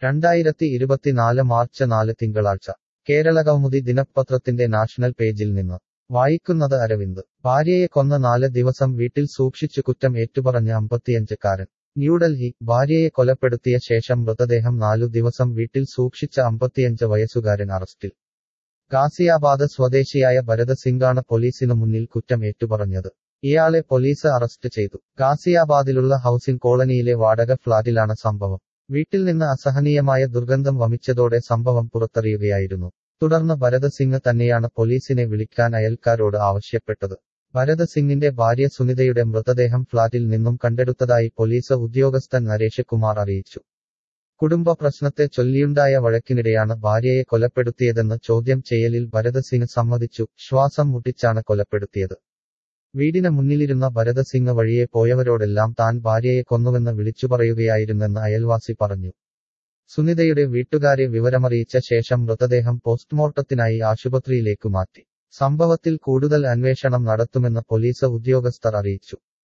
2024 March 4 തിങ്കളാഴ്ച കേരളകൗമുദി ദിനപത്രത്തിന്റെ national പേജിൽ നിന്ന് വായിക്കുന്നത് അരവിന്ദ്. ഭാര്യയെ കൊന്ന 4 ദിവസം വീട്ടിൽ സൂക്ഷിച്ചു കുറ്റം ഏറ്റുപറഞ്ഞ് 55-കാരൻ. ന്യൂഡൽഹി. ഭാര്യയെ കൊലപ്പെടുത്തിയ ശേഷം മൃതദേഹം 4 ദിവസം വീട്ടിൽ സൂക്ഷിച്ച 55-വയസ്സുകാരൻ അറസ്റ്റിൽ. ഗാസിയാബാദ് സ്വദേശിയായ ഭരത് സിംഗാണ് പോലീസിനു മുന്നിൽ കുറ്റം ഏറ്റുപറഞ്ഞത്. ഇയാളെ പോലീസ് അറസ്റ്റ് ചെയ്തു. ഗാസിയാബാദിലുള്ള ഹൌസിംഗ് കോളനിയിലെ വാടക ഫ്ളാറ്റിലാണ് സംഭവം. വീട്ടിൽ നിന്ന് അസഹനീയമായ ദുർഗന്ധം വമിച്ചതോടെ സംഭവം പുറത്തറിയുകയായിരുന്നു. തുടർന്ന് ഭരത് സിംഗ് തന്നെയാണ് പോലീസിനെ വിളിക്കാൻ അയൽക്കാരോട് ആവശ്യപ്പെട്ടത്. ഭരത് സിംഗിന്റെ ഭാര്യ സുനിതയുടെ മൃതദേഹം ഫ്ളാറ്റിൽ നിന്നും കണ്ടെടുത്തതായി പോലീസ് ഉദ്യോഗസ്ഥൻ നരേഷ് കുമാർ അറിയിച്ചു. കുടുംബ പ്രശ്നത്തെ ചൊല്ലിയുണ്ടായ വഴക്കിനിടെയാണ് ഭാര്യയെ കൊലപ്പെടുത്തിയതെന്ന് ചോദ്യം ചെയ്യലിൽ ഭരത് സിംഗ് സമ്മതിച്ചു. ശ്വാസം മുട്ടിച്ചാണ് കൊലപ്പെടുത്തിയത്. വീടിന് മുന്നിലിരുന്ന ഭരത് സിംഗ് വഴിയെ പോയവരോടെല്ലാം താൻ ഭാര്യയെ കൊന്നുവെന്ന് വിളിച്ചുപറയുകയായിരുന്നെന്ന് അയൽവാസി പറഞ്ഞു. സുനിതയുടെ വീട്ടുകാരെ വിവരമറിയിച്ച ശേഷം മൃതദേഹം പോസ്റ്റ്മോർട്ടത്തിനായി ആശുപത്രിയിലേക്കു മാറ്റി. സംഭവത്തിൽ കൂടുതൽ അന്വേഷണം നടത്തുമെന്ന് പോലീസ് ഉദ്യോഗസ്ഥർ അറിയിച്ചു.